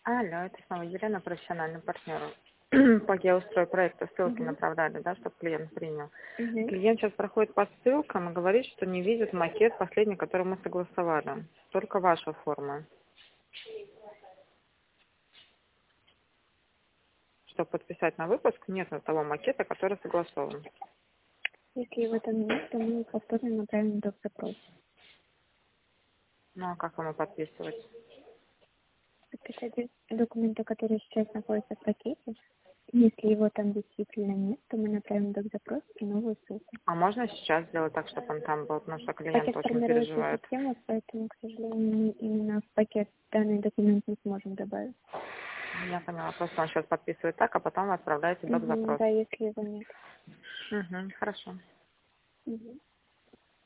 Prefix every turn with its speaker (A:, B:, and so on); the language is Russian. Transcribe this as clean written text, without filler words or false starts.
A: Алло, это снова Елена, профессиональный партнер. По геостройпроекту ссылки
B: Угу.
A: направляли, да, чтобы клиент принял.
B: Угу.
A: Клиент сейчас проходит по ссылкам и говорит, что не видит макет последний, который мы согласовали. Только ваша форма. Чтобы подписать на выпуск, нет того макета, который согласован.
B: Если его там нет, то мы повторно направим доп. Запрос.
A: Ну а как ему подписывать?
B: Подписать документы, которые сейчас находятся в пакете. Если его там действительно нет, то мы направим доп. Запрос и новую ссылку.
A: А можно сейчас сделать так, чтобы он там был, потому что клиент
B: Пакет
A: очень
B: формируется
A: переживает.
B: система, поэтому, к сожалению, мы именно в пакет данный документ не сможем добавить.
A: Я поняла, просто он сейчас подписывает так, а потом вы отправляете доп.
B: Угу,
A: Запрос.
B: да, если его нет.
A: Угу, хорошо.
B: Угу.